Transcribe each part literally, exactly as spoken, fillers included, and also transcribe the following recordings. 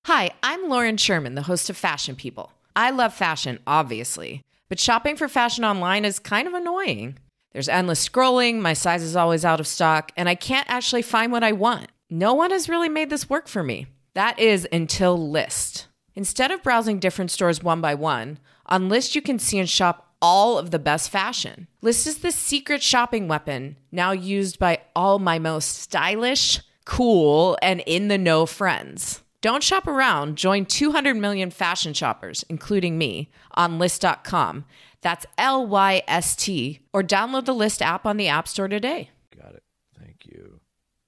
Hi, I'm Lauren Sherman, the host of Fashion People. I love fashion, obviously, but shopping for fashion online is kind of annoying. There's endless scrolling, my size is always out of stock, and I can't actually find what I want. No one has really made this work for me. That is until Lyst. Instead of browsing different stores one by one, on Lyst you can see and shop all of the best fashion. Lyst is the secret shopping weapon, now used by all my most stylish, cool, and in-the-know friends. Don't shop around. Join two hundred million fashion shoppers, including me, on Lyst dot com. That's L Y S T. Or download the Lyst app on the App Store today. Got it. Thank you.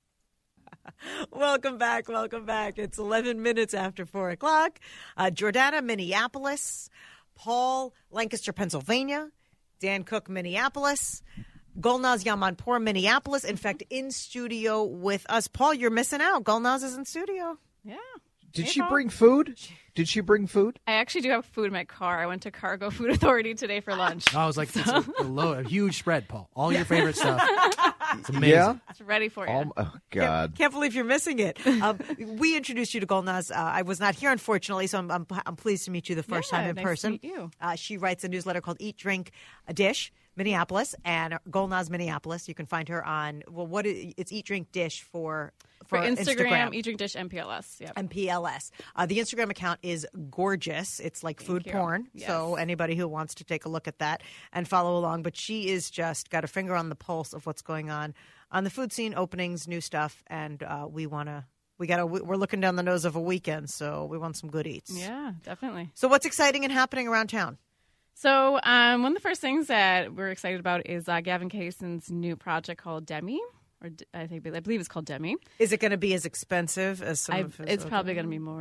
Welcome back. Welcome back. It's eleven minutes after four o'clock. Uh, Jordana, Minneapolis. Paul, Lancaster, Pennsylvania. Dan Cook, Minneapolis. Golnaz Yamanpur, Minneapolis. In fact, in studio with us. Paul, you're missing out. Golnaz is in studio. Yeah. Did Hey, she Paul. bring food? Did she bring food? I actually do have food in my car. I went to Cargo Food Authority today for lunch. I was like, it's a, a, low, a huge spread, Paul. All your favorite stuff. It's amazing. Yeah. It's ready for you. Oh, oh God. Can't, can't believe you're missing it. Um, we introduced you to Golnaz. Uh, I was not here, unfortunately, so I'm, I'm, I'm pleased to meet you the first Yeah, time in nice person. to meet you. Uh, she writes a newsletter called Eat, Drink, a Dish, Minneapolis, and Golnaz Minneapolis. You can find her on, well, what is, it's Eat, Drink, Dish for, For for Instagram, Instagram. Eat Drink Dish M P L S. Yep. M P L S. Uh, the Instagram account is gorgeous. It's like food you. porn. Yes. So anybody who wants to take a look at that and follow along. But she is just got a finger on the pulse of what's going on on the food scene, openings, new stuff, and uh, we want to. We got. We're looking down the nose of a weekend, so we want some good eats. Yeah, definitely. So what's exciting and happening around town? So um, one of the first things that we're excited about is uh, Gavin Kayson's new project called Demi, or D- I think I believe it's called Demi. Is it going to be as expensive as some I, of his it's other- probably going to be more,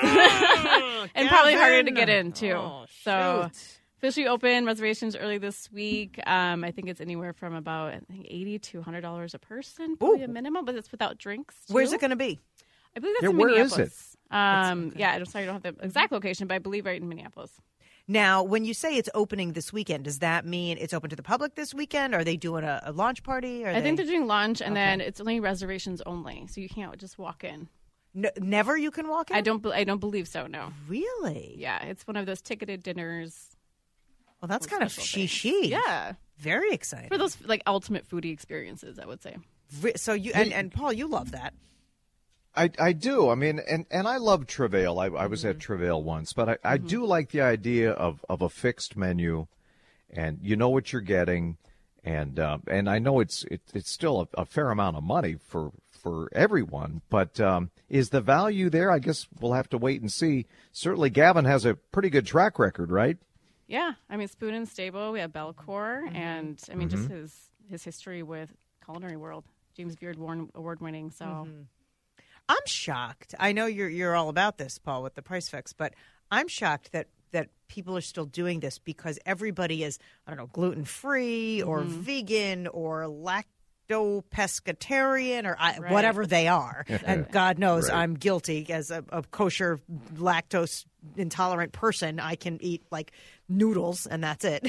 yeah, and probably harder to get in too. Oh, so. shoot. Officially open reservations early this week. Um, I think it's anywhere from about I think eighty to one hundred dollars a person, probably Ooh. a minimum, but it's without drinks. Too. Where's it going to be? I believe that's Yeah, in where is Minneapolis. Um, okay. Yeah, I'm sorry, I don't have the exact location, but I believe right in Minneapolis. Now, when you say it's opening this weekend, does that mean it's open to the public this weekend? Are they doing a, a launch party? Are I think they... they're doing lunch, and Okay. then it's only reservations only, so you can't just walk in. N- never you can walk in? I don't. be- I don't believe so. No. Really? Yeah, it's one of those ticketed dinners. Well, that's Those kind of special she-she. Yeah, Very exciting. for those like ultimate foodie experiences, I would say. Re- So you and, and Paul, you love that. I, I do. I mean, and, and I love Travail. I, I was Mm-hmm. at Travail once, but I, I do like the idea of, of a fixed menu, and you know what you're getting, and uh, and I know it's it, it's still a, a fair amount of money for for everyone, but um, is the value there? I guess we'll have to wait and see. Certainly, Gavin has a pretty good track record, right? Yeah, I mean Spoon and Stable. We have Belcourt, Mm-hmm. and I mean just his his history with Culinary World, James Beard award winning. So. Mm-hmm. I'm shocked. I know you're you're all about this, Paul, with the price fix, but I'm shocked that that people are still doing this because everybody is, I don't know, gluten free or Mm-hmm. vegan or lacto pescatarian or I, Right. whatever they are. And God knows Right. I'm guilty as a, a kosher lactose intolerant person. I can eat like noodles and that's it.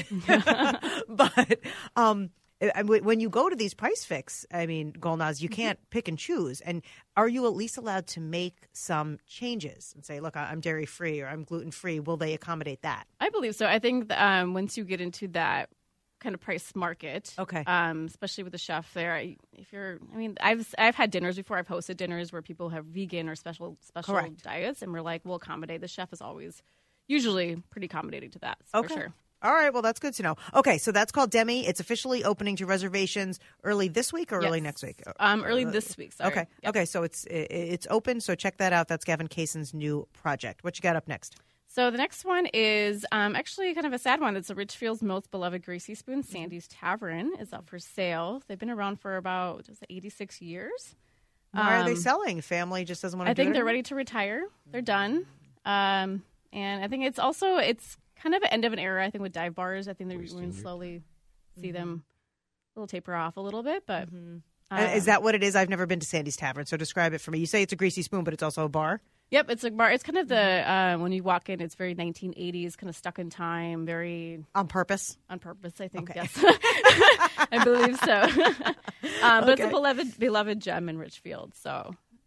But um I- when you go to these price fix, I mean, Golnaz, you can't pick and choose. And are you at least allowed to make some changes and say, look, I'm dairy free or I'm gluten free? Will they accommodate that? I believe so. I think that, um, once you get into that kind of price market, Okay. um, especially with the chef there, I- if you're, I mean, I've I've had dinners before. I've hosted dinners where people have vegan or special special Correct. diets, and we're like, we'll accommodate. The chef is always usually pretty accommodating to that. For Okay. sure. All right. Well, that's good to know. Okay. So that's called Demi. It's officially opening to reservations early this week or early Yes. next week? Um, early this week. Sorry. Okay. Yep. Okay. So it's it, it's open. So check that out. That's Gavin Kayson's new project. What you got up next? So the next one is um, actually kind of a sad one. It's a Richfield's most beloved Greasy Spoon, Sandy's Tavern, is up for sale. They've been around for about just eighty-six years. Why are they Um, selling? Family just doesn't want to I do think it they're anymore? ready to retire. They're done. Um, and I think it's also, it's kind of an end of an era, I think, with dive bars. I think they're going to slowly see them a little taper off a little bit. But And um, is that what it is? I've never been to Sandy's Tavern, so describe it for me. You say it's a Greasy Spoon, but it's also a bar? Yep, it's a bar. It's kind of the, uh, when you walk in, it's very nineteen eighties, kind of stuck in time, very On purpose? on purpose, I think. Okay. Yes. I believe so. um, but it's Okay. a beloved, beloved gem in Richfield. So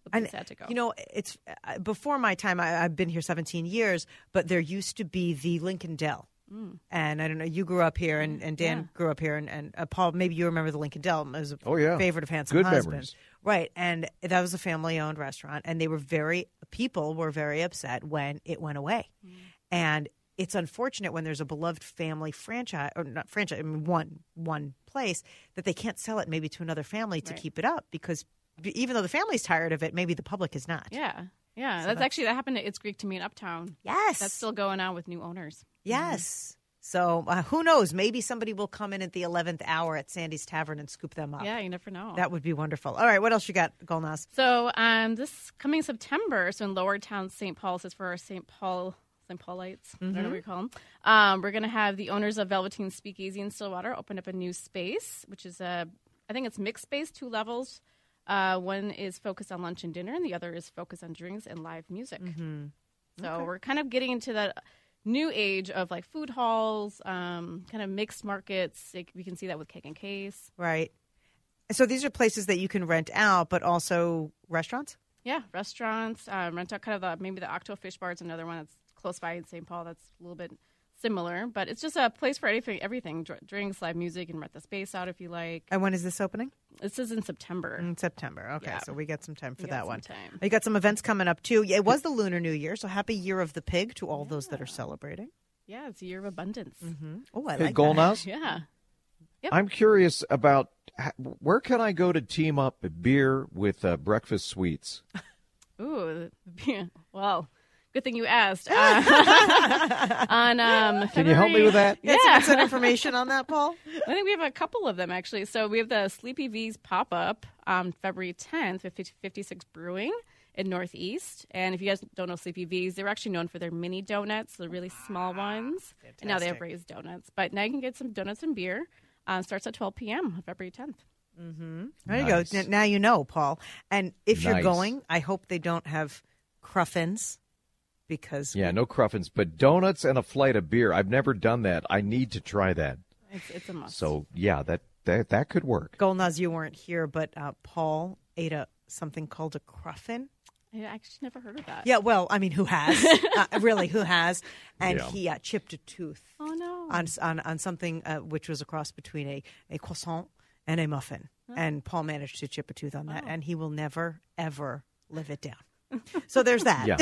Would be And, sad to go. You know, it's uh, before my time. I, I've been here seventeen years, but there used to be the Lincoln Dell. Mm. And I don't know, you grew up here, and, and Dan Yeah. grew up here, and, and uh, Paul, maybe you remember the Lincoln Dell. It was a Oh, yeah. favorite of Handsome Good Husband. memories. Right, and that was a family-owned restaurant, and they were very, people were very upset when it went away. Mm. And it's unfortunate when there's a beloved family franchise, or not franchise, I mean one one place, that they can't sell it maybe to another family to Right. keep it up, because even though the family's tired of it, maybe the public is not. Yeah. Yeah. So that's, that's- actually, that happened at It's Greek to me in Uptown. Yes. That's still going on with new owners. Yes. So uh, who knows? Maybe somebody will come in at the eleventh hour at Sandy's Tavern and scoop them up. Yeah, you never know. That would be wonderful. All right, what else you got, Golnaz? So um, this coming September, so in Lower Town, Saint Paul's is for our Saint Paul, Saint Paulites, I don't know what you call them. Um, we're going to have the owners of Velveteen Speakeasy in Stillwater open up a new space, which is a, I think it's mixed space, two levels. Uh, one is focused on lunch and dinner, and the other is focused on drinks and live music. Mm-hmm. So we're kind of getting into that new age of like food halls, um, kind of mixed markets. Like, we can see that with Cake and Case. Right. So these are places that you can rent out, but also restaurants? Yeah, restaurants, um, rent out kind of the, maybe the Octo Fish Bar is another one that's close by in Saint Paul that's a little bit similar. But it's just a place for anything, everything, dr- drinks, live music, and rent the space out if you like. And when is this opening? This is in September. In September. Okay, Yeah. so we got some time for We got that some one. time. You got some events coming up, too. Yeah, it was the Lunar New Year, so happy Year of the Pig to all those that are celebrating. Yeah, it's a year of abundance. Mm-hmm. Oh, I Hey, like that. Golnaz, Yeah. Yep. I'm curious about h- where can I go to team up a beer with uh, breakfast sweets? Ooh, well, good thing you asked. Uh, on um, Can you help me with that? Yeah. Some inside information on that, Paul? I think we have a couple of them, actually. So we have the Sleepy V's pop-up on February tenth with fifty-six Brewing in Northeast. And if you guys don't know Sleepy V's, they're actually known for their mini donuts, the really small ones. And now they have Fantastic. raised donuts. But now you can get some donuts and beer. Uh, starts at twelve p.m. on February tenth. There you Nice. go. N- Now you know, Paul. And if you're Nice. going, I hope they don't have cruffins, because Yeah, no cruffins, but donuts and a flight of beer. I've never done that. I need to try that. It's, it's a must. So yeah, that that, that could work. Golnaz, you weren't here, but uh, Paul ate a something called a cruffin. I actually never heard of that. Yeah, well, I mean, who has? uh, really, who has? And Yeah. he uh, chipped a tooth Oh, no. on on, on something uh, which was a cross between a, a croissant and a muffin. And Paul managed to chip a tooth on that, Oh. and he will never, ever live it down. So there's that. Yeah.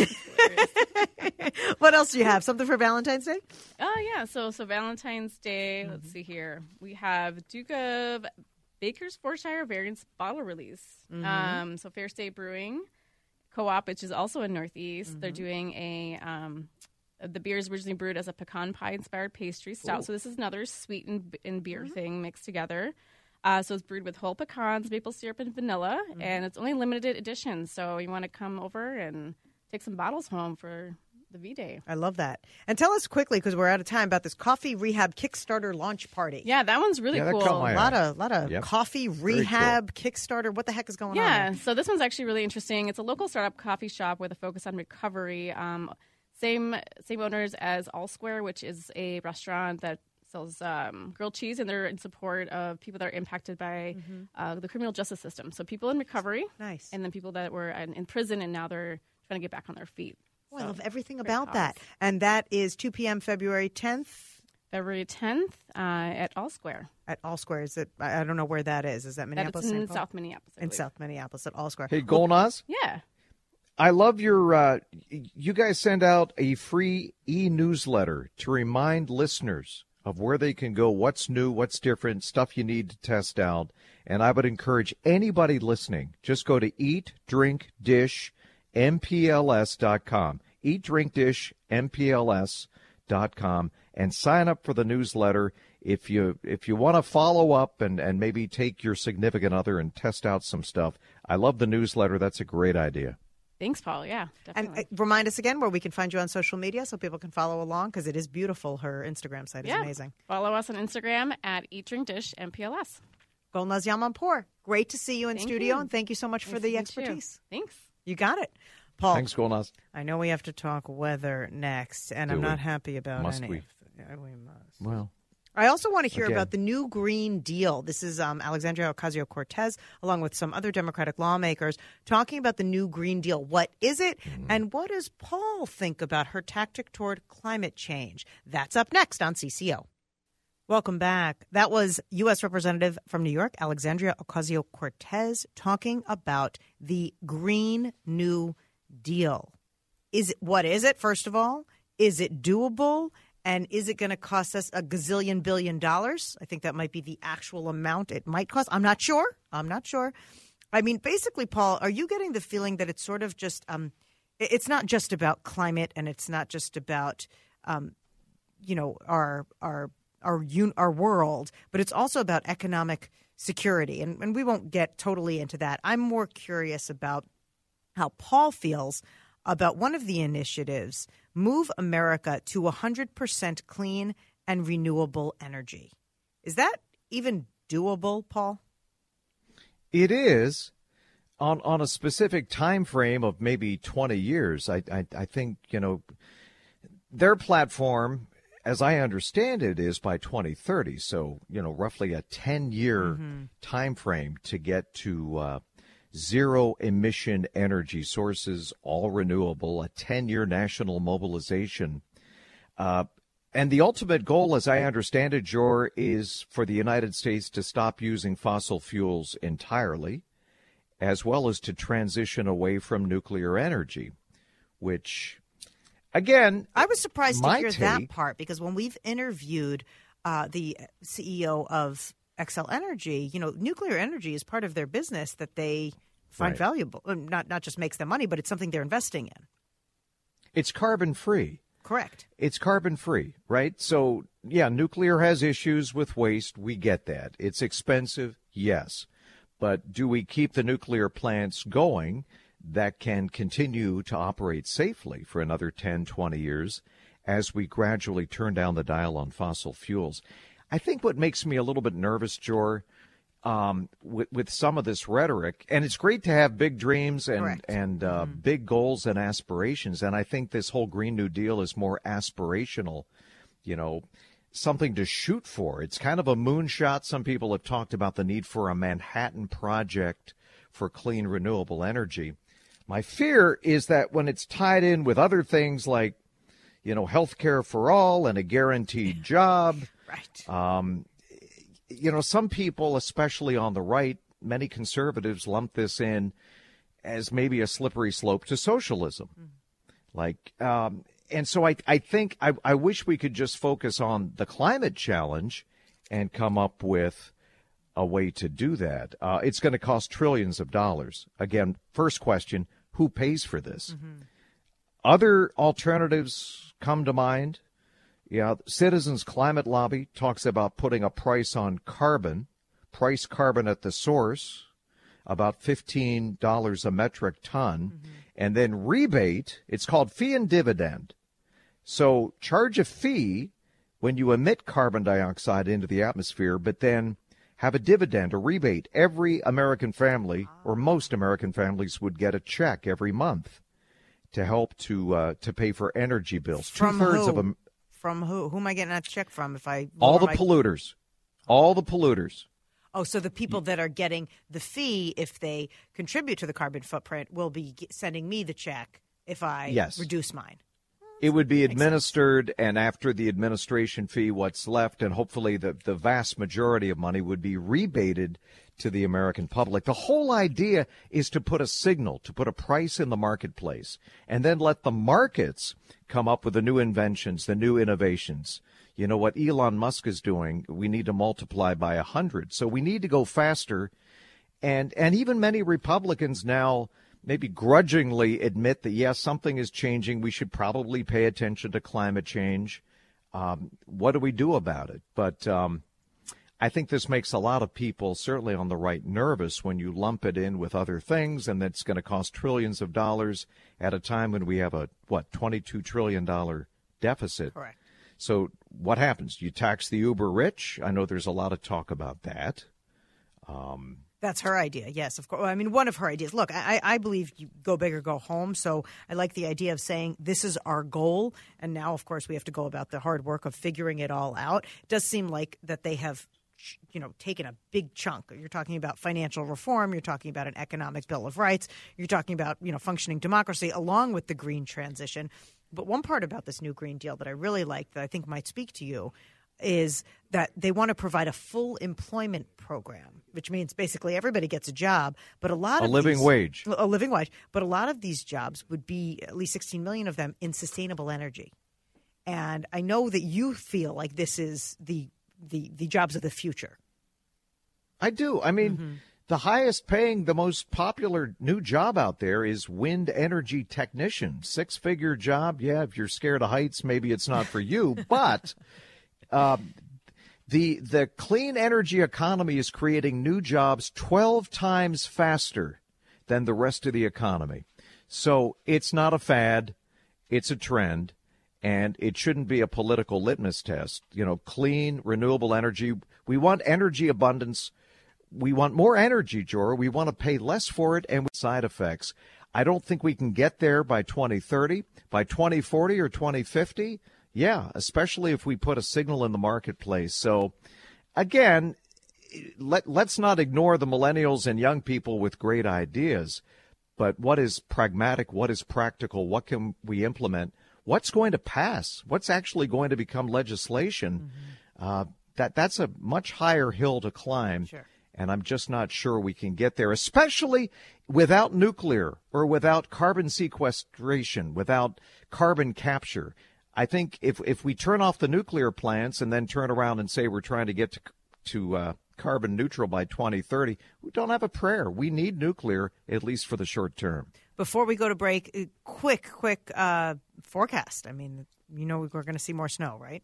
What else do you have? Something for Valentine's Day? Oh, yeah. So, so Valentine's Day, Mm-hmm. let's see here. We have Duke of Bakersfordshire Variants bottle release. Mm-hmm. Um, so Fair State Brewing Co-op, which is also in Northeast, Mm-hmm. they're doing a um, the beer is originally brewed as a pecan pie inspired pastry stout. So this is another sweet and, and beer Mm-hmm. thing mixed together. Uh, so it's brewed with whole pecans, maple syrup, and vanilla, Mm-hmm. and it's only limited edition. So you want to come over and take some bottles home for the V-Day. I love that. And tell us quickly, because we're out of time, about this coffee rehab Kickstarter launch party. Yeah, that one's really Yeah, that cool. caught my A lot of, lot of Yep. coffee rehab Kickstarter. What the heck is going on Yeah, there? so this one's actually really interesting. It's a local startup coffee shop with a focus on recovery. Um, same same owners as All Square, which is a restaurant that sells um, grilled cheese, and they're in support of people that are impacted by uh, the criminal justice system. So people in recovery, Nice. and then people that were in, in prison and now they're trying to get back on their feet. Oh, I So, love everything great about cause. that. And that is two p.m. February tenth February tenth uh, at All Square. at All Square. Is it? I I don't know where that is. Is that That's Minneapolis? in Saint Paul? South Minneapolis. I In believe. South Minneapolis at All Square. Hey, Golnaz, Yeah. I love your. Uh, you guys send out a free e-newsletter to remind listeners of where they can go, what's new, what's different, stuff you need to test out. And I would encourage anybody listening, just go to eat drink dish m p l s dot com. eat drink dish m p l s dot com and sign up for the newsletter. If you if you want to follow up and, and maybe take your significant other and test out some stuff, I love the newsletter. That's a great idea. Thanks, Paul. Yeah, And definitely. uh, remind us again where we can find you on social media so people can follow along, because it is beautiful. Her Instagram site is yeah. amazing. Follow us on Instagram at Eat Drink Dish M P L S. Golnaz Yamanpour, great to see you in Thank studio, you. and thank you so much for Nice the to meet you. expertise. Thanks. You got it. Paul, Thanks, Golnaz. I know we have to talk weather next, and Do I'm we? not happy about Must any we? of it. Yeah, we must. Well, I also want to hear Again. about the new Green Deal. This is um, Alexandria Ocasio-Cortez, along with some other Democratic lawmakers, talking about the new Green Deal. What is it? Mm. And what does Paul think about her tactic toward climate change? That's up next on C C O. Welcome back. That was U S Representative from New York, Alexandria Ocasio-Cortez, talking about the Green New Deal. Is it, what is it, first of all? Is it doable? And is it going to cost us a gazillion billion dollars? I think that might be the actual amount it might cost. I'm not sure. I'm not sure. I mean, basically, Paul, are you getting the feeling that it's sort of just um, – it's not just about climate and it's not just about, um, you know, our our our un- our world, but it's also about economic security. And, and we won't get totally into that. I'm more curious about how Paul feels about one of the initiatives, Move America to one hundred percent clean and renewable energy. Is that even doable, Paul? It is on on a specific time frame of maybe twenty years. I, I, I think, you know, their platform, as I understand it, is by twenty thirty. So, you know, roughly a ten-year mm-hmm. time frame to get to uh, zero emission energy sources, all renewable, a ten-year national mobilization. Uh, and the ultimate goal, as I understand it, Jor, is for the United States to stop using fossil fuels entirely, as well as to transition away from nuclear energy, which, again, I was surprised to hear take, that part, because when we've interviewed uh, the C E O of Xcel Energy, you know, nuclear energy is part of their business that they find right. valuable. Not not just makes them money, but it's something they're investing in. It's carbon free. Correct. It's carbon free, right? So, yeah, nuclear has issues with waste. We get that. It's expensive, yes. But do we keep the nuclear plants going that can continue to operate safely for another ten, twenty years as we gradually turn down the dial on fossil fuels? I think what makes me a little bit nervous, Jor, um, with, with some of this rhetoric, and it's great to have big dreams and, Correct. and uh, mm-hmm. big goals and aspirations, and I think this whole Green New Deal is more aspirational, you know, something to shoot for. It's kind of a moonshot. Some people have talked about the need for a Manhattan Project for clean, renewable energy. My fear is that when it's tied in with other things like, you know, health care for all and a guaranteed job, right. Um, you know, some people, especially on the right, many conservatives lump this in as maybe a slippery slope to socialism. Mm. Like, um, and so I, I think I, I wish we could just focus on the climate challenge and come up with a way to do that. Uh, it's going to cost trillions of dollars. Again, first question, who pays for this? Mm-hmm. Other alternatives come to mind. Yeah, Citizens Climate Lobby talks about putting a price on carbon, price carbon at the source, about fifteen dollars a metric ton, mm-hmm. and then rebate. It's called fee and dividend. So charge a fee when you emit carbon dioxide into the atmosphere, but then have a dividend, a rebate. Every American family, or most American families, would get a check every month to help to uh, to pay for energy bills. From Two-thirds who? of them. From who? Who am I getting that check from? If I all the my... polluters, all the polluters. Oh, so the people that are getting the fee, if they contribute to the carbon footprint, will be sending me the check if I yes. reduce mine. It would be administered, and after the administration fee, what's left, and hopefully the, the vast majority of money would be rebated to the American public. The whole idea is to put a signal, to put a price in the marketplace, and then let the markets come up with the new inventions, the new innovations. You know, what Elon Musk is doing, we need to multiply by a hundred. So we need to go faster. And, and even many Republicans now maybe grudgingly admit that, yes, something is changing. We should probably pay attention to climate change. Um, what do we do about it? But um, I think this makes a lot of people, certainly on the right, nervous when you lump it in with other things, and that's going to cost trillions of dollars at a time when we have a, what, twenty-two trillion dollars deficit. Correct. So what happens? You tax the uber rich? I know there's a lot of talk about that. Um, That's her idea, yes, of course. I mean, one of her ideas. Look, I, I believe you go big or go home, so I like the idea of saying this is our goal, and now, of course, we have to go about the hard work of figuring it all out. It does seem like that they have, you know, taken a big chunk. You're talking about financial reform, you're talking about an economic bill of rights, you're talking about, you know, functioning democracy along with the green transition. But one part about this new Green Deal that I really like that I think might speak to you is that they want to provide a full employment program, which means basically everybody gets a job, but a lot a of living these, wage, a living wage, but a lot of these jobs would be at least sixteen million of them in sustainable energy. And I know that you feel like this is the the, the jobs of the future. I do. I mean, mm-hmm. the highest paying, the most popular new job out there is wind energy technician. Six figure job. Yeah, if you're scared of heights, maybe it's not for you, but Um, the the clean energy economy is creating new jobs twelve times faster than the rest of the economy. So it's not a fad, it's a trend, and it shouldn't be a political litmus test. You know, clean, renewable energy. We want energy abundance. We want more energy, Jorah. We want to pay less for it and with side effects. I don't think we can get there by twenty thirty, by twenty forty or twenty fifty. Yeah, especially if we put a signal in the marketplace. So, again, let, let's not ignore the millennials and young people with great ideas. But what is pragmatic? What is practical? What can we implement? What's going to pass? What's actually going to become legislation? Mm-hmm. Uh, that that's a much higher hill to climb. Sure. And I'm just not sure we can get there, especially without nuclear or without carbon sequestration, without carbon capture. I think if if we turn off the nuclear plants and then turn around and say we're trying to get to, to uh, carbon neutral by twenty thirty, we don't have a prayer. We need nuclear, at least for the short term. Before we go to break, quick, quick uh, forecast. I mean, you know we're going to see more snow, right?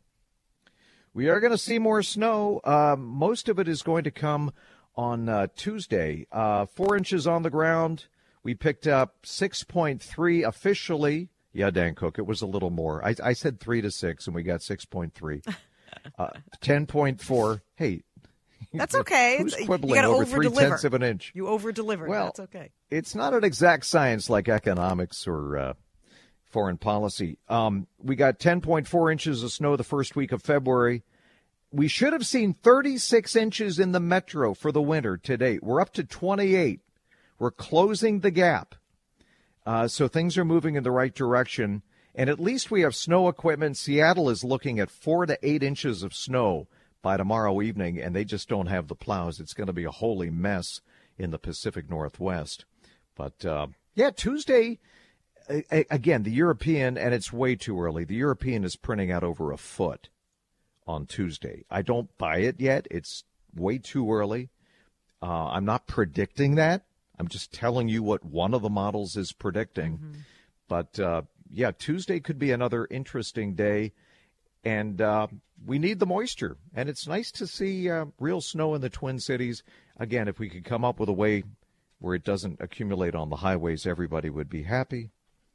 We are going to see more snow. Uh, most of it is going to come on uh, Tuesday. Uh, four inches on the ground. We picked up six point three officially. Yeah, Dan Cook, it was a little more. I, I said three to six, and we got six point three. Uh, ten point four. Hey. That's okay. Who's it's, quibbling you got to over over-deliver. three-tenths of an inch? You over-deliver. Well, that's okay. It's not an exact science like economics or uh, foreign policy. Um, we got ten point four inches of snow the first week of February. We should have seen thirty-six inches in the metro for the winter to date. We're up to twenty-eight. We're closing the gap. Uh, so things are moving in the right direction. And at least we have snow equipment. Seattle is looking at four to eight inches of snow by tomorrow evening, and they just don't have the plows. It's going to be a holy mess in the Pacific Northwest. But, uh, yeah, Tuesday, a- again, the European, and it's way too early, the European is printing out over a foot on Tuesday. I don't buy it yet. It's way too early. Uh, I'm not predicting that. I'm just telling you what one of the models is predicting. Mm-hmm. But, uh, yeah, Tuesday could be another interesting day. And uh, we need the moisture. And it's nice to see uh, real snow in the Twin Cities. Again, if we could come up with a way where it doesn't accumulate on the highways, everybody would be happy.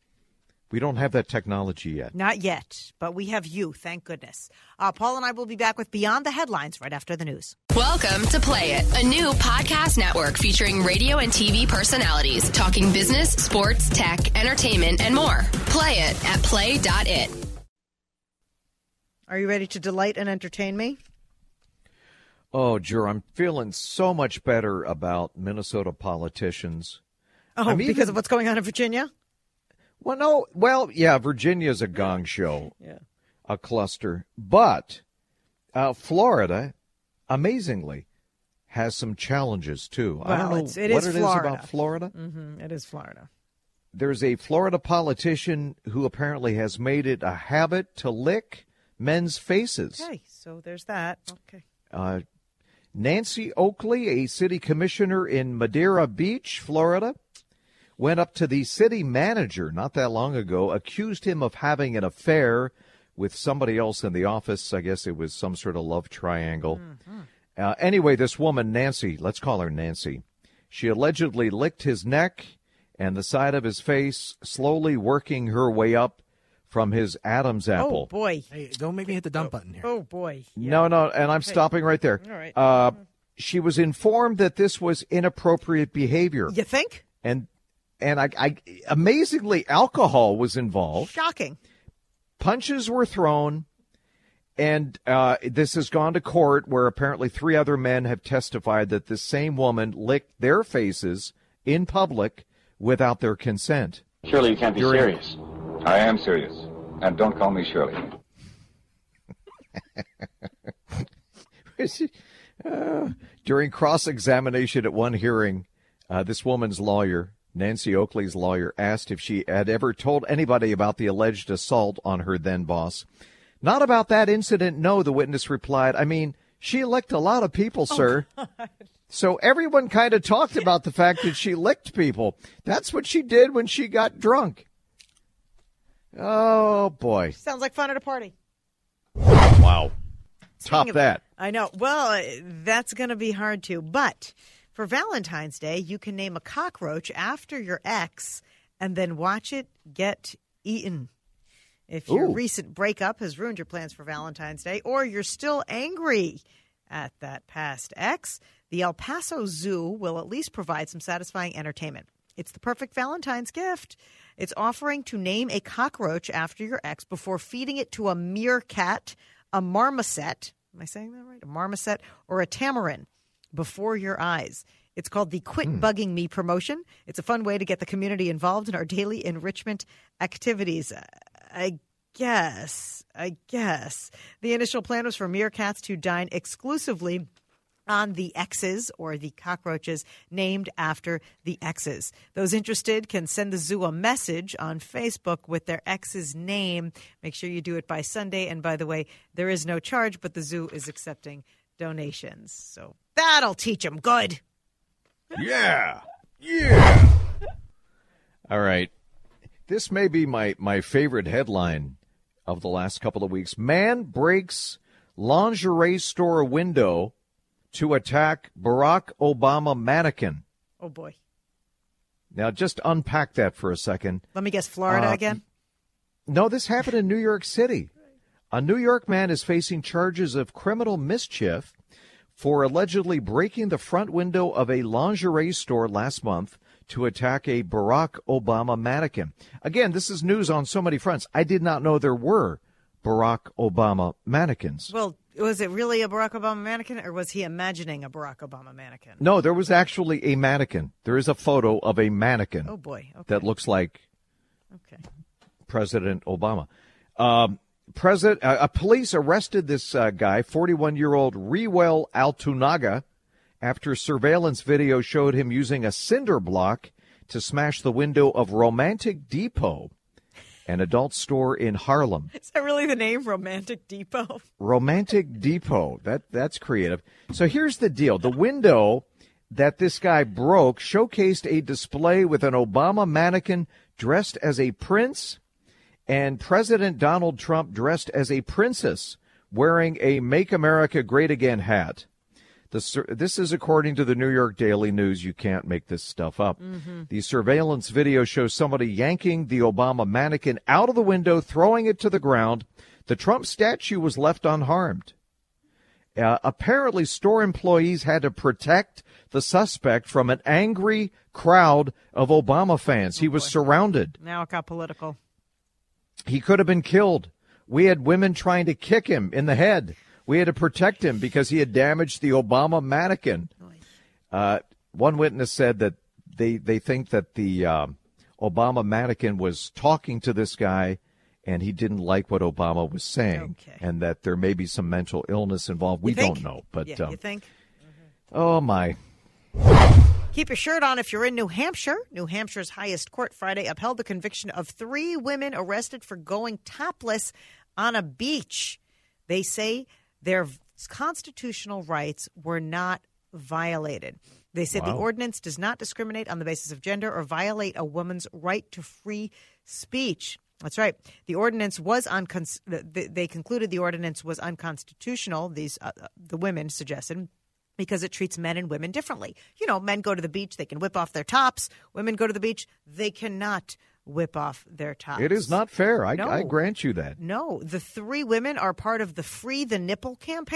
We don't have that technology yet. Not yet, but we have you, thank goodness. Uh, Paul and I will be back with Beyond the Headlines right after the news. Welcome to Play It, a new podcast network featuring radio and T V personalities talking business, sports, tech, entertainment, and more. Play it at play dot it. Are you ready to delight and entertain me? Oh, Jur, I'm feeling so much better about Minnesota politicians. Oh, I'm because even... of what's going on in Virginia? Well, no. Well, yeah, Virginia's a gong show, yeah, a cluster. But uh, Florida, amazingly, has some challenges, too. Well, I don't know it's, it what is it Florida. is about Florida. Mm-hmm. It is Florida. There's a Florida politician who apparently has made it a habit to lick men's faces. Okay, so there's that. Okay. Uh, Nancy Oakley, a city commissioner in Madeira Beach, Florida, went up to the city manager not that long ago, accused him of having an affair with somebody else in the office. I guess it was some sort of love triangle. Mm-hmm. Uh, anyway, this woman, Nancy, let's call her Nancy, she allegedly licked his neck and the side of his face, slowly working her way up from his Adam's apple. Oh, boy. Hey, don't make me hit the dump button here. Oh, boy. Yeah. No, no, and I'm okay. stopping right there. All right. Uh, she was informed that this was inappropriate behavior. You think? And and I, I amazingly, alcohol was involved. Shocking. Punches were thrown. And uh, this has gone to court where apparently three other men have testified that this same woman licked their faces in public without their consent. Surely you can't be During- serious. I am serious. And don't call me Shirley. uh, during cross-examination at one hearing, uh, this woman's lawyer, Nancy Oakley's lawyer, asked if she had ever told anybody about the alleged assault on her then boss. Not about that incident, no, the witness replied. I mean, she licked a lot of people, sir. Oh, so everyone kind of talked about the fact that she licked people. That's what she did when she got drunk. Oh, boy. Sounds like fun at a party. Wow. Speaking Top of, that. I know. Well, that's going to be hard to. But for Valentine's Day, you can name a cockroach after your ex and then watch it get eaten. If your Ooh. recent breakup has ruined your plans for Valentine's Day, or you're still angry at that past ex, the El Paso Zoo will at least provide some satisfying entertainment. It's the perfect Valentine's gift. It's offering to name a cockroach after your ex before feeding it to a meerkat, a marmoset, am I saying that right? A marmoset or a tamarin before your eyes. It's called the Quit mm. Bugging Me promotion. It's a fun way to get the community involved in our daily enrichment activities. I guess, I guess. The initial plan was for meerkats to dine exclusively on the exes or the cockroaches named after the exes. Those interested can send the zoo a message on Facebook with their ex's name. Make sure you do it by Sunday. And by the way, there is no charge, but the zoo is accepting donations. So that'll teach them good. Yeah. Yeah. All right. This may be my, my favorite headline of the last couple of weeks. Man breaks lingerie store window to attack Barack Obama mannequin. Oh, boy. Now, just unpack that for a second. Let me guess, Florida uh, again? No, this happened in New York City. A New York man is facing charges of criminal mischief for allegedly breaking the front window of a lingerie store last month to attack a Barack Obama mannequin. Again, this is news on so many fronts. I did not know there were Barack Obama mannequins. Well, was it really a Barack Obama mannequin, or was he imagining a Barack Obama mannequin? No, there was actually a mannequin. There is a photo of a mannequin. Oh, boy. Okay. That looks like okay. President Obama. Um, President, uh, police arrested this uh, guy, forty-one-year-old Rewell Altunaga, after surveillance video showed him using a cinder block to smash the window of Romantic Depot, an adult store in Harlem. Is that really the name, Romantic Depot? Romantic Depot. That that's creative. So here's the deal. The window that this guy broke showcased a display with an Obama mannequin dressed as a prince and President Donald Trump dressed as a princess wearing a Make America Great Again hat. The, this is according to the New York Daily News. You can't make this stuff up. Mm-hmm. The surveillance video shows somebody yanking the Obama mannequin out of the window, throwing it to the ground. The Trump statue was left unharmed. Uh, apparently, store employees had to protect the suspect from an angry crowd of Obama fans. Oh, he was boy. surrounded. Now it got political. He could have been killed. We had women trying to kick him in the head. We had to protect him because he had damaged the Obama mannequin. Uh, one witness said that they, they think that the uh, Obama mannequin was talking to this guy and he didn't like what Obama was saying, okay. and that there may be some mental illness involved. We don't know. But yeah, um, you think? Mm-hmm. Oh, my. Keep your shirt on if you're in New Hampshire. New Hampshire's highest court Friday upheld the conviction of three women arrested for going topless on a beach. They say their constitutional rights were not violated. They said wow. the ordinance does not discriminate on the basis of gender or violate a woman's right to free speech. That's right. The ordinance was uncon- they concluded the ordinance was unconstitutional, these uh, the women suggested, because it treats men and women differently. You know, men go to the beach, they can whip off their tops. Women go to the beach, they cannot whip off their tops. It is not fair. I, no. I grant you that. No. The three women are part of the Free the Nipple campaign.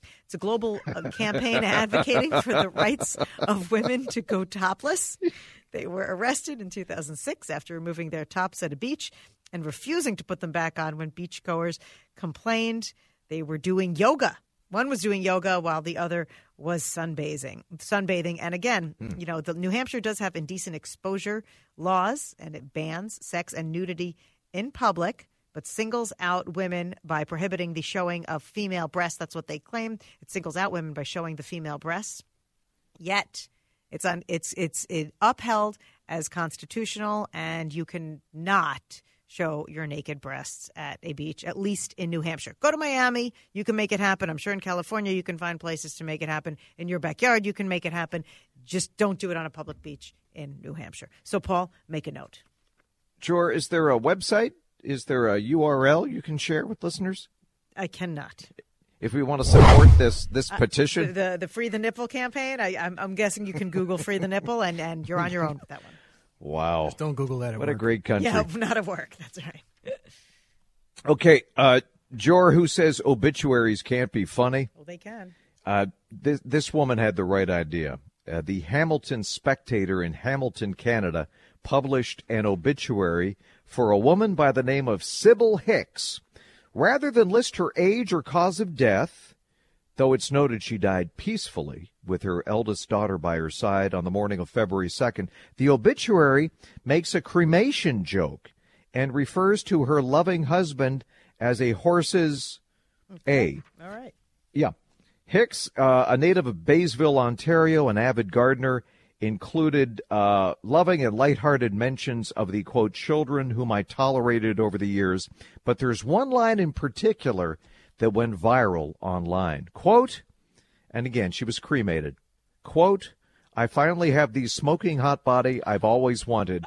It's a global uh, campaign advocating for the rights of women to go topless. They were arrested in two thousand six after removing their tops at a beach and refusing to put them back on when beachgoers complained they were doing yoga. One was doing yoga while the other was sunbathing. Sunbathing, and again, mm. you know, the New Hampshire does have indecent exposure laws, and it bans sex and nudity in public, but singles out women by prohibiting the showing of female breasts. That's what they claim. It singles out women by showing the female breasts. Yet, it's on. It's it's it upheld as constitutional, and you can not show your naked breasts at a beach, at least in New Hampshire. Go to Miami. You can make it happen. I'm sure in California you can find places to make it happen. In your backyard, you can make it happen. Just don't do it on a public beach in New Hampshire. So, Paul, make a note. Jor, is there a website? Is there a U R L you can share with listeners? I cannot. If we want to support this this petition? Uh, the the Free the Nipple campaign, I, I'm, I'm guessing you can Google Free the Nipple, and, and you're on your own with that one. Wow. Just don't Google that at What work. a great country. Yeah, not at work. That's right. Okay, uh, Jor, who says obituaries can't be funny? Well, they can. Uh, this, this woman had the right idea. Uh, the Hamilton Spectator in Hamilton, Canada, published an obituary for a woman by the name of Sybil Hicks. Rather than list her age or cause of death, though it's noted she died peacefully with her eldest daughter by her side on the morning of February second, the obituary makes a cremation joke and refers to her loving husband as a horse's okay. A. All right. Yeah. Hicks, uh, a native of Baysville, Ontario, an avid gardener, included uh, loving and lighthearted mentions of the, quote, children whom I tolerated over the years. But there's one line in particular that went viral online. Quote, and again, she was cremated. Quote, I finally have the smoking hot body I've always wanted.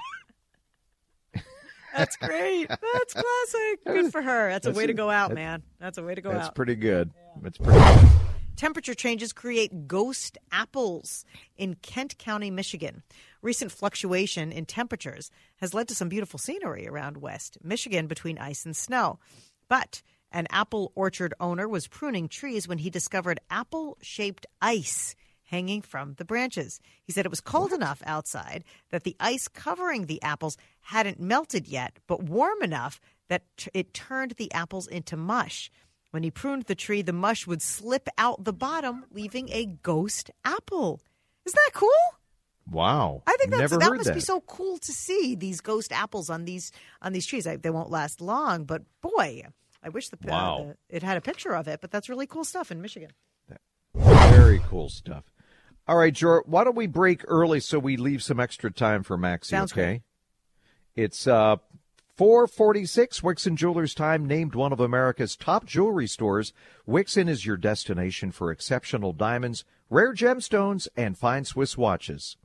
That's great. That's classic. Good for her. That's, that's a way to go out, man. That's a way to go that's out. That's pretty good. Yeah. That's pretty good. Temperature changes create ghost apples in Kent County, Michigan. Recent fluctuation in temperatures has led to some beautiful scenery around West Michigan between ice and snow. But an apple orchard owner was pruning trees when he discovered apple-shaped ice hanging from the branches. He said it was cold what? enough outside that the ice covering the apples hadn't melted yet, but warm enough that t- it turned the apples into mush. When he pruned the tree, the mush would slip out the bottom, leaving a ghost apple. Isn't that cool? Wow. I think that's, Never that heard must that. be so cool to see, these ghost apples on these on these trees. I, they won't last long, but boy, I wish the, wow. uh, the it had a picture of it, but that's really cool stuff in Michigan. Very cool stuff. All right, Jor, why don't we break early so we leave some extra time for Maxie, Sounds okay? Great. It's uh, four forty-six, Wixon Jewelers time, named one of America's top jewelry stores. Wixon is your destination for exceptional diamonds, rare gemstones, and fine Swiss watches.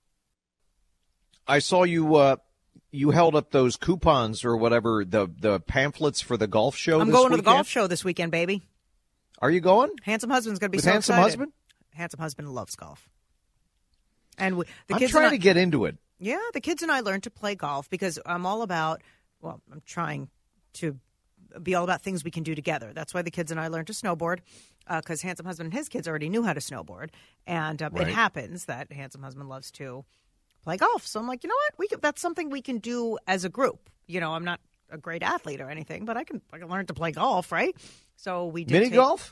I saw you uh, you held up those coupons or whatever, the, the pamphlets for the golf show I'm this going weekend. to the golf show this weekend, baby. Are you going? Handsome Husband's going to be With so Handsome excited. Husband? Handsome Husband loves golf. And we, the I'm kids trying and I, to get into it. Yeah, the kids and I learned to play golf because I'm all about, well, I'm trying to be all about things we can do together. That's why the kids and I learned to snowboard, because uh, Handsome Husband and his kids already knew how to snowboard. And um, Right. it happens that Handsome Husband loves to play golf. So I'm like, you know what? We can, that's something we can do as a group. You know, I'm not a great athlete or anything, but I can I can learn to play golf, right? So we did Mini take, golf?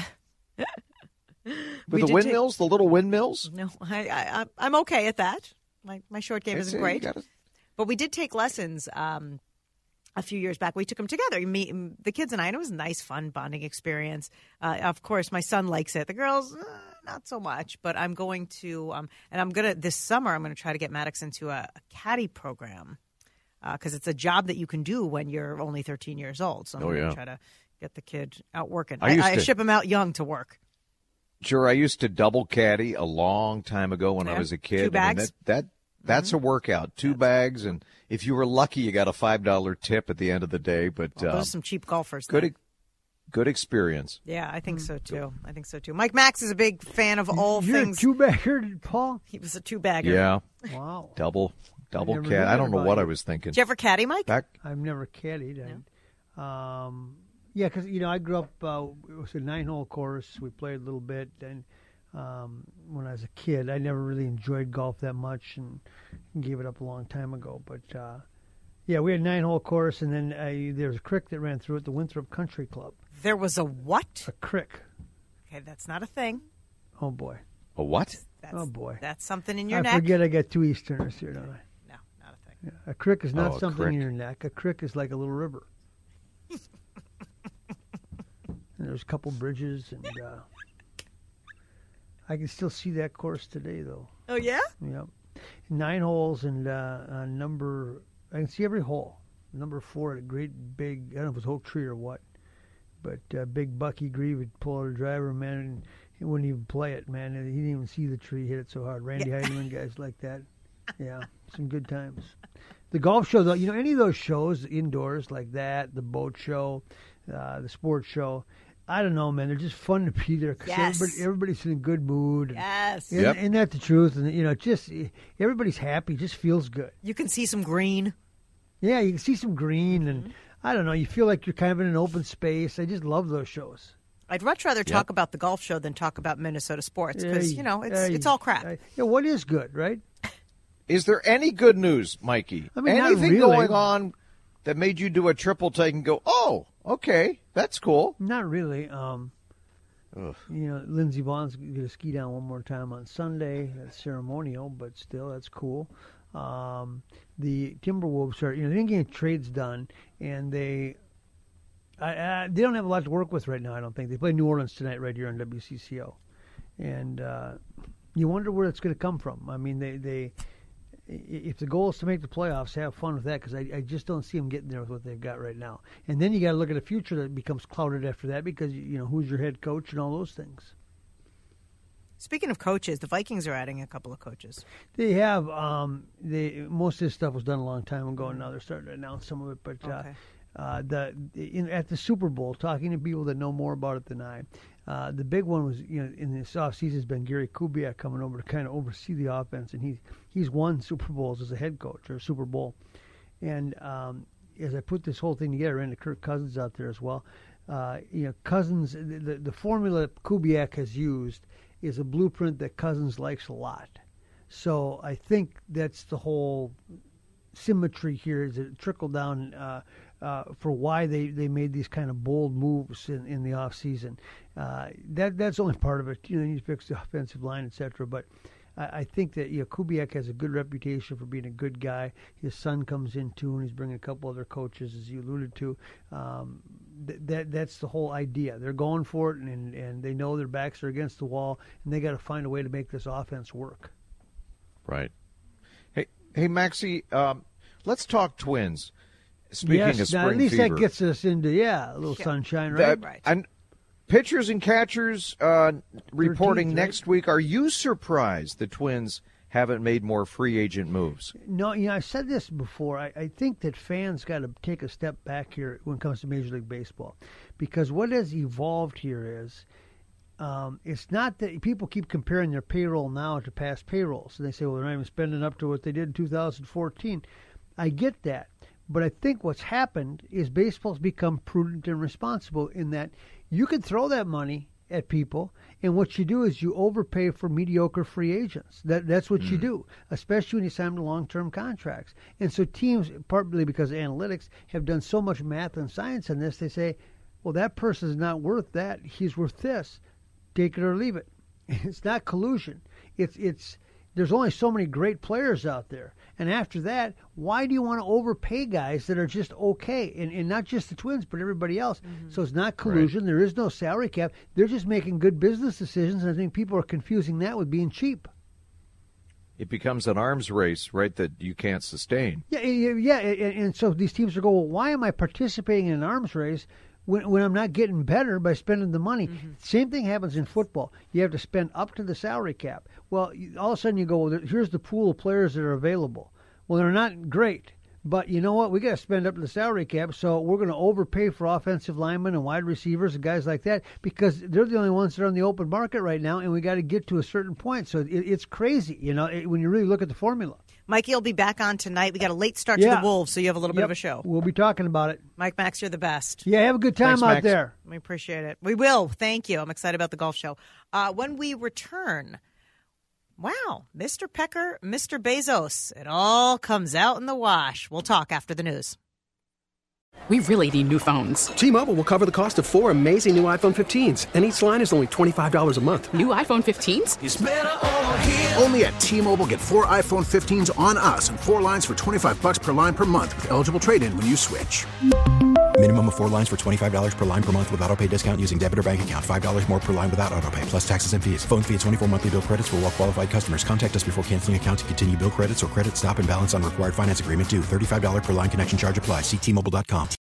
We With the did windmills, the little windmills? No, I, I, I'm okay at that. My my short game That's isn't it, great. you gotta- But we did take lessons um, a few years back. We took them together. Me, the kids and I, and it was a nice, fun bonding experience. Uh, of course, my son likes it. The girls, uh, not so much. But I'm going to, um, and I'm going to, this summer, I'm going to try to get Maddox into a, a caddy program because uh, it's a job that you can do when you're only thirteen years old. So I'm Oh, going to yeah. try to get the kid out working. I I, used I to- ship him out young to work. Sure, I used to double caddy a long time ago when Yeah. I was a kid. Two I mean, bags? that, that That's mm-hmm. a workout. Two that's bags, and if you were lucky, you got a five dollar tip at the end of the day. But well, those um, are some cheap golfers. Good, then. good experience. Yeah, I think so too. I think so too. Mike Max is a big fan of all You're things. a two-bagger, Paul? He was a two-bagger. Yeah. Wow. Double, double never cat. knew I don't know about what it. I was thinking. Did you ever caddy, Mike? Back, I've never caddied. I, um, Yeah, because, you know, I grew up, uh, it was a nine-hole course. We played a little bit. And um, when I was a kid, I never really enjoyed golf that much and gave it up a long time ago. But, uh, yeah, we had a nine-hole course, and then uh, there was a creek that ran through it, the Winthrop Country Club. There was a what? A creek. Okay, that's not a thing. Oh, boy. A what? That's, Oh, boy. That's something in your I neck. forget I got two Easterners here, don't I? No, not a thing. Yeah. A creek is not Oh, a something crick. in your neck. A creek is like a little river. And there's a couple bridges, and uh, I can still see that course today, though. Oh, yeah? Yep. Nine holes, and uh, uh, number, I can see every hole. Number four, a great big, I don't know if it was oak tree or what, but uh, big Bucky Grieve would pull out a driver, man, and he wouldn't even play it, man. He didn't even see the tree hit it so hard. Randy Yeah. Heidemann, guys like that. Yeah, some good times. The golf show, though, you know, any of those shows indoors like that, the boat show, uh, the sports show, I don't know, man. They're just fun to be there because Yes. everybody, everybody's in a good mood. And, Yes. Isn't, Yep. isn't that the truth? And, you know, just everybody's happy, just feels good. You can see some green. Yeah, you can see some green, and I don't know, you feel like you're kind of in an open space. I just love those shows. I'd much rather talk about the golf show than talk about Minnesota sports because, Hey, you know, it's hey, it's all crap. hey, yeah, what is good, right? Is there any good news, Mikey? I mean, not Anything really. going on that made you do a triple take and go, oh, okay, that's cool? Not really. Um, Ugh. you know, Lindsey Vaughn's going to ski down one more time on Sunday. That's ceremonial, but still, that's cool. Um, the Timberwolves are, you know, they didn't get any trades done, and they I, I, they don't have a lot to work with right now, I don't think. They play New Orleans tonight right here on W C C O. And uh, you wonder where it's going to come from. I mean, they, they if the goal is to make the playoffs, have fun with that because I, I just don't see them getting there with what they've got right now. And then you got to look at the future that becomes clouded after that because, you know, who's your head coach and all those things. Speaking of coaches, the Vikings are adding a couple of coaches. They have. Um, they most of this stuff was done a long time ago, and now they're starting to announce some of it. But uh, Okay. uh, the in, at the Super Bowl, talking to people that know more about it than I, uh, the big one was, you know, in this offseason has been Gary Kubiak coming over to kind of oversee the offense, and he's he's won Super Bowls as a head coach or a Super Bowl. And um, as I put this whole thing together, and Kirk Cousins out there as well, uh, you know, Cousins, the, the, the formula Kubiak has used is a blueprint that Cousins likes a lot. So I think that's the whole symmetry here is it trickled down uh, uh, for why they, they made these kind of bold moves in, in the offseason. Uh, that that's only part of it. You know, you fix the offensive line, et cetera. But I, I think that, you know, Kubiak has a good reputation for being a good guy. His son comes in too, and he's bringing a couple other coaches, as you alluded to. Um, th- that that's the whole idea. They're going for it, and, and they know their backs are against the wall, and they got to find a way to make this offense work. Right. Hey, hey, Maxie, um, let's talk Twins. Speaking yes, of now spring at least fever, that gets us into, yeah, a little Yeah. sunshine, right? that- Right. and pitchers and catchers uh, reporting right? next week. Are you surprised the Twins haven't made more free agent moves? No, you know, I've said this before. I, I think that fans got to take a step back here when it comes to Major League Baseball, because what has evolved here is um, it's not that people keep comparing their payroll now to past payrolls, and they say, well, they're not even spending up to what they did in two thousand fourteen. I get that, but I think what's happened is baseball's become prudent and responsible in that you can throw that money at people, and what you do is you overpay for mediocre free agents. That that's what you do, especially when you sign them to long-term contracts. And so teams, partly because of analytics, have done so much math and science on this. They say, well, that person is not worth that. He's worth this. Take it or leave it. It's not collusion. It's it's. There's only so many great players out there. And after that, why do you want to overpay guys that are just okay? And, and not just the Twins, but everybody else. Mm-hmm. So it's not collusion. Right. There is no salary cap. They're just making good business decisions. And I think people are confusing that with being cheap. It becomes an arms race, right, that you can't sustain. Yeah, yeah, yeah. And, and so these teams are going, well, why am I participating in an arms race when, when I'm not getting better by spending the money? Mm-hmm. Same thing happens in football. You have to spend up to the salary cap. Well, all of a sudden you go, well, here's the pool of players that are available. Well, they're not great, But you know what? We got to spend up to the salary cap, so we're going to overpay for offensive linemen and wide receivers and guys like that because they're the only ones that are on the open market right now, and we got to get to a certain point. So it, it's crazy, you know, it, when you really look at the formula. Mikey will be back on tonight. We got a late start Yeah. to the Wolves, so you have a little bit Yep. of a show. We'll be talking about it. Mike Max, you're the best. Yeah, have a good time Thanks, out Max. there. We appreciate it. We will. Thank you. I'm excited about the golf show. Uh, when we return, wow, Mister Pecker, Mister Bezos, it all comes out in the wash. We'll talk after the news. We really need new phones. T-Mobile will cover the cost of four amazing new iPhone fifteens, and each line is only twenty-five dollars a month. New iPhone fifteens? It's better over here. Only at T-Mobile, get four iPhone fifteens on us and four lines for twenty-five bucks per line per month with eligible trade-in when you switch. Minimum of four lines for twenty-five dollars per line per month with autopay discount using debit or bank account. five dollars more per line without autopay, plus taxes and fees. Phone fee at twenty-four monthly bill credits for well-qualified customers. Contact us before canceling account to continue bill credits or credit stop and balance on required finance agreement due. thirty-five dollars per line connection charge applies. See T Mobile dot com.